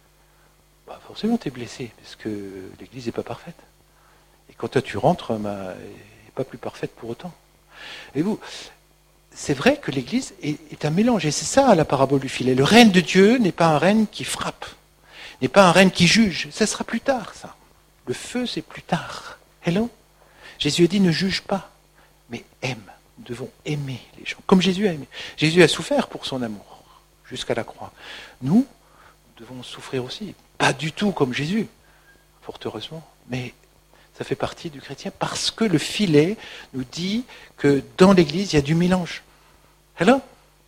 S1: Forcément tu es blessé, parce que l'église n'est pas parfaite. Et quand toi tu rentres, elle n'est pas plus parfaite pour autant. Et vous, c'est vrai que l'église est un mélange, et c'est ça la parabole du filet. Le règne de Dieu n'est pas un règne qui frappe, n'est pas un règne qui juge, ça sera plus tard ça. Le feu c'est plus tard. Hello? Jésus a dit « Ne juge pas, mais aime ». Nous devons aimer les gens, comme Jésus a aimé. Jésus a souffert pour son amour, jusqu'à la croix. Nous devons souffrir aussi. Pas du tout comme Jésus, fort heureusement, mais ça fait partie du chrétien, parce que le filet nous dit que dans l'Église, il y a du mélange. Alors,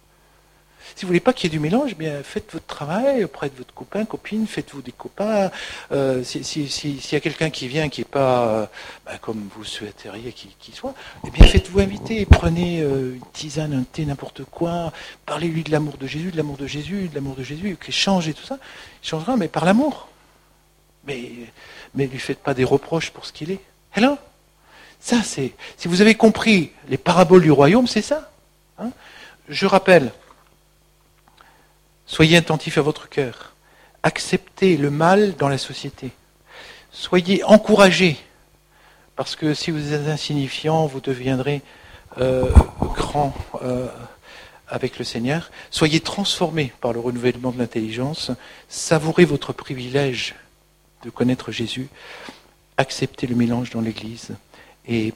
S1: si vous ne voulez pas qu'il y ait du mélange, bien faites votre travail auprès de votre copain, copine, faites-vous des copains. S'il y a quelqu'un qui vient qui n'est pas comme vous souhaiteriez qu'il soit, eh bien faites-vous inviter, prenez une tisane, un thé, n'importe quoi, parlez-lui de l'amour de Jésus, de l'amour de Jésus, de l'amour de Jésus, qu'il change et tout ça. Il changera, mais par l'amour. Mais ne lui faites pas des reproches pour ce qu'il est. Alors, ça c'est, si vous avez compris les paraboles du royaume, c'est ça. Hein. Je rappelle. Soyez attentifs à votre cœur. Acceptez le mal dans la société. Soyez encouragés. Parce que si vous êtes insignifiant, vous deviendrez grand avec le Seigneur. Soyez transformés par le renouvellement de l'intelligence. Savourez votre privilège de connaître Jésus. Acceptez le mélange dans l'Église. Et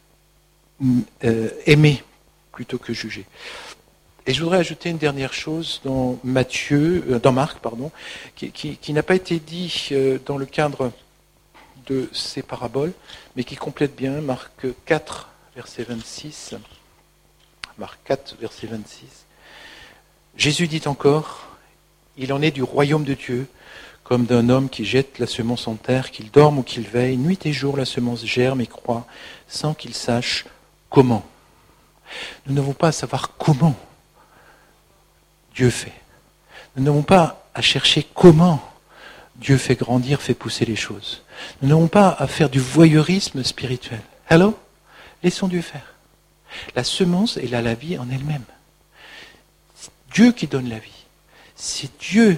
S1: aimez plutôt que juger. Et je voudrais ajouter une dernière chose dans Marc, qui n'a pas été dit dans le cadre de ces paraboles, mais qui complète bien Marc 4, verset 26. Marc 4, verset 26. Jésus dit encore, « Il en est du royaume de Dieu, comme d'un homme qui jette la semence en terre, qu'il dorme ou qu'il veille, nuit et jour la semence germe et croît, sans qu'il sache comment. » Nous n'avons pas à savoir comment Dieu fait. Nous n'avons pas à chercher comment Dieu fait grandir, fait pousser les choses. Nous n'avons pas à faire du voyeurisme spirituel. Hello? Laissons Dieu faire. La semence est là, la vie en elle-même. C'est Dieu qui donne la vie. C'est Dieu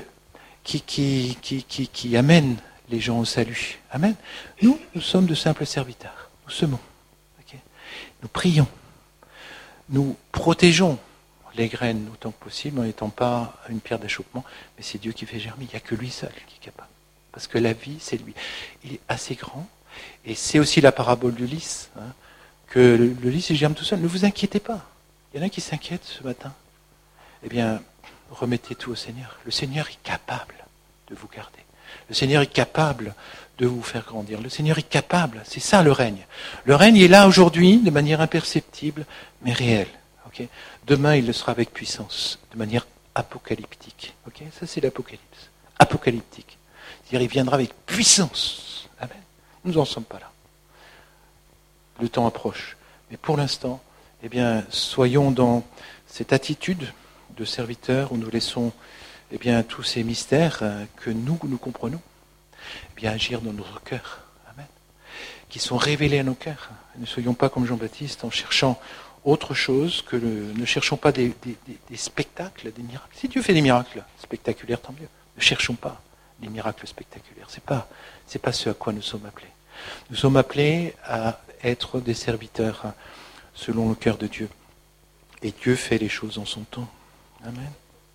S1: qui amène les gens au salut. Amen. Nous sommes de simples serviteurs. Nous semons. Okay? Nous prions. Nous protégeons les graines autant que possible en n'étant pas une pierre d'achoppement. Mais c'est Dieu qui fait germer. Il n'y a que lui seul qui est capable. Parce que la vie, c'est lui. Il est assez grand. Et c'est aussi la parabole du lys. Que le lys, il germe tout seul. Ne vous inquiétez pas. Il y en a qui s'inquiètent ce matin. Eh bien, remettez tout au Seigneur. Le Seigneur est capable de vous garder. Le Seigneur est capable de vous faire grandir. Le Seigneur est capable. C'est ça le règne. Le règne est là aujourd'hui de manière imperceptible, mais réelle. Okay? Demain, il le sera avec puissance, de manière apocalyptique. Okay? Ça, c'est l'Apocalypse. Apocalyptique. C'est-à-dire, il viendra avec puissance. Amen. Nous n'en sommes pas là. Le temps approche. Mais pour l'instant, eh bien, soyons dans cette attitude de serviteurs où nous laissons eh bien, tous ces mystères que nous comprenons eh bien, agir dans notre cœur. Amen. Qui sont révélés à nos cœurs. Ne soyons pas comme Jean-Baptiste en cherchant autre chose que ne cherchons pas des spectacles, des miracles. Si Dieu fait des miracles spectaculaires, tant mieux. Ne cherchons pas des miracles spectaculaires. C'est pas ce à quoi nous sommes appelés. Nous sommes appelés à être des serviteurs selon le cœur de Dieu. Et Dieu fait les choses en son temps. Amen.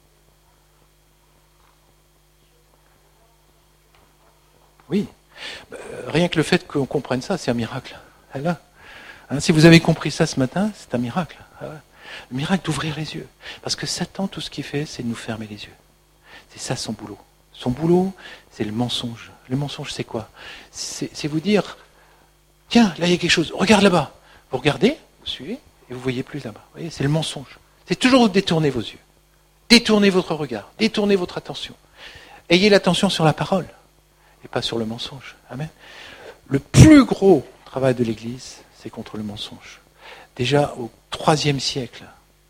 S1: Oui. Rien que le fait qu'on comprenne ça, c'est un miracle. Voilà. Si vous avez compris ça ce matin, c'est un miracle. Voilà. Le miracle d'ouvrir les yeux. Parce que Satan, tout ce qu'il fait, c'est de nous fermer les yeux. C'est ça son boulot. Son boulot, c'est le mensonge. Le mensonge, c'est quoi? C'est vous dire, tiens, là il y a quelque chose, regarde là-bas. Vous regardez, vous suivez, et vous ne voyez plus là-bas. Vous voyez, c'est le mensonge. C'est toujours détourner vos yeux. Détournez votre regard. Détournez votre attention. Ayez l'attention sur la parole, et pas sur le mensonge. Amen. Le plus gros travail de l'Église, c'est contre le mensonge. Déjà au IIIe siècle,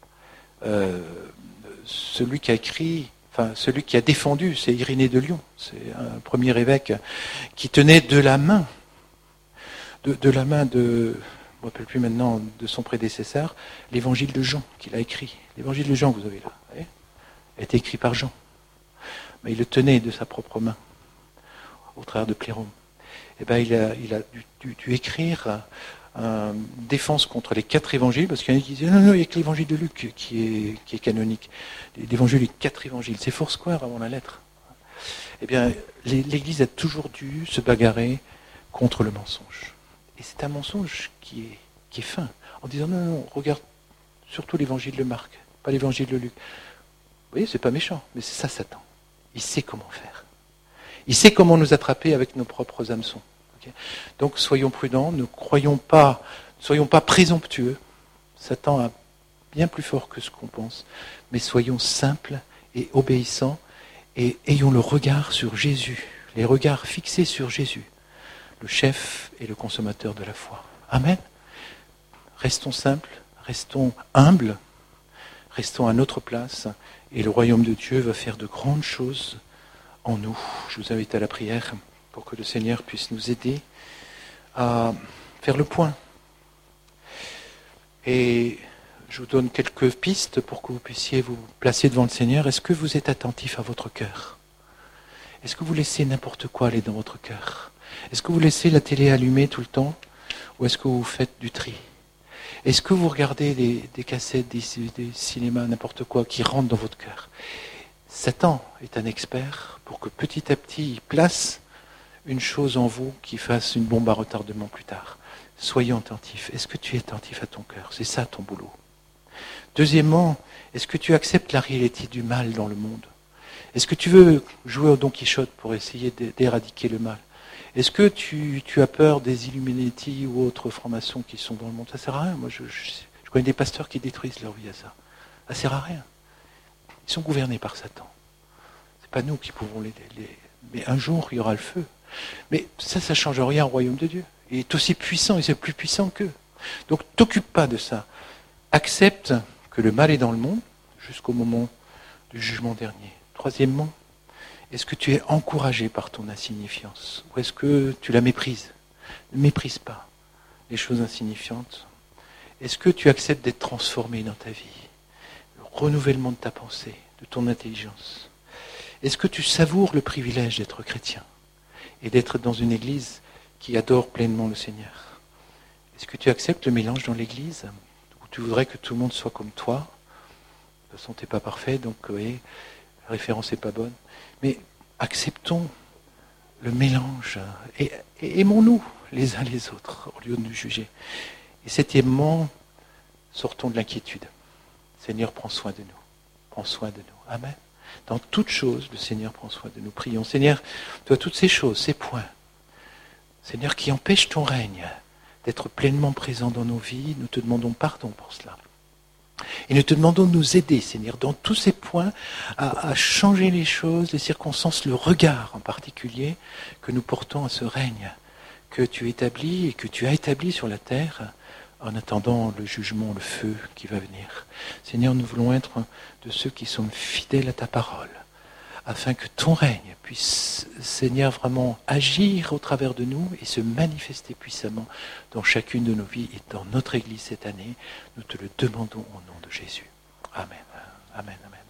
S1: celui qui a défendu, c'est Irénée de Lyon. C'est un premier évêque qui tenait de la main de, je ne me rappelle plus maintenant de son prédécesseur, l'évangile de Jean qu'il a écrit. L'évangile de Jean que vous avez là, vous voyez, a été écrit par Jean. Mais il le tenait de sa propre main, au travers de Plérome. Et ben il a dû écrire une défense contre les 4 évangiles, parce qu'il y en a qui disaient non, il n'y a que l'évangile de Luc qui est canonique. L'évangile, les 4 évangiles, c'est Foursquare avant la lettre. Eh bien, l'Église a toujours dû se bagarrer contre le mensonge. Et c'est un mensonge qui est fin, en disant non, regarde surtout l'évangile de Marc, pas l'évangile de Luc. Vous voyez, c'est pas méchant, mais c'est ça Satan. Il sait comment faire. Il sait comment nous attraper avec nos propres hameçons. Okay? Donc soyons prudents, ne soyons pas présomptueux. Satan est bien plus fort que ce qu'on pense, mais soyons simples et obéissants et ayons le regard sur Jésus, les regards fixés sur Jésus, le chef et le consommateur de la foi. Amen. Restons simples, restons humbles, restons à notre place et le royaume de Dieu va faire de grandes choses en nous. Je vous invite à la prière pour que le Seigneur puisse nous aider à faire le point. Et je vous donne quelques pistes pour que vous puissiez vous placer devant le Seigneur. Est-ce que vous êtes attentif à votre cœur? Est-ce que vous laissez n'importe quoi aller dans votre cœur? Est-ce que vous laissez la télé allumée tout le temps? Ou est-ce que vous faites du tri? Est-ce que vous regardez des cassettes, des cinémas, n'importe quoi qui rentrent dans votre cœur? Satan est un expert pour que petit à petit il place une chose en vous qui fasse une bombe à retardement plus tard. Soyons attentifs. Est-ce que tu es attentif à ton cœur? C'est ça ton boulot. Deuxièmement, est-ce que tu acceptes la réalité du mal dans le monde? Est-ce que tu veux jouer au Don Quichotte pour essayer d'éradiquer le mal? Est-ce que tu as peur des Illuminati ou autres francs-maçons qui sont dans le monde? Ça ne sert à rien. Moi, je connais des pasteurs qui détruisent leur vie à ça. Ça ne sert à rien. Ils sont gouvernés par Satan. Ce n'est pas nous qui pouvons les... Mais un jour, il y aura le feu. Mais ça ne change rien au royaume de Dieu. Il est aussi puissant et c'est plus puissant qu'eux. Donc, t'occupe pas de ça. accepte que le mal est dans le monde jusqu'au moment du jugement dernier. Troisièmement, est-ce que tu es encouragé par ton insignifiance ou est-ce que tu la méprises? Ne méprise pas les choses insignifiantes. Est-ce que tu acceptes d'être transformé dans ta vie? Le renouvellement de ta pensée, de ton intelligence. Est-ce que tu savoures le privilège d'être chrétien et d'être dans une église qui adore pleinement le Seigneur? Est-ce que tu acceptes le mélange dans l'église où tu voudrais que tout le monde soit comme toi? De toute façon, tu n'es pas parfait, donc oui, la référence n'est pas bonne. Mais acceptons le mélange et aimons-nous les uns les autres au lieu de nous juger. Et septièmement, sortons de l'inquiétude. Seigneur, prends soin de nous. Prends soin de nous. Amen. Dans toutes choses, le Seigneur prend soin de nous. Prions. Seigneur, toi, toutes ces choses, ces points, Seigneur, qui empêchent ton règne d'être pleinement présent dans nos vies, nous te demandons pardon pour cela. Et nous te demandons de nous aider, Seigneur, dans tous ces points, à changer les choses, les circonstances, le regard en particulier que nous portons à ce règne que tu établis et que tu as établi sur la terre en attendant le jugement, le feu qui va venir. Seigneur, nous voulons être de ceux qui sont fidèles à ta parole, afin que ton règne puisse, Seigneur, vraiment agir au travers de nous et se manifester puissamment dans chacune de nos vies et dans notre Église cette année. Nous te le demandons au nom de Jésus. Amen. Amen. Amen.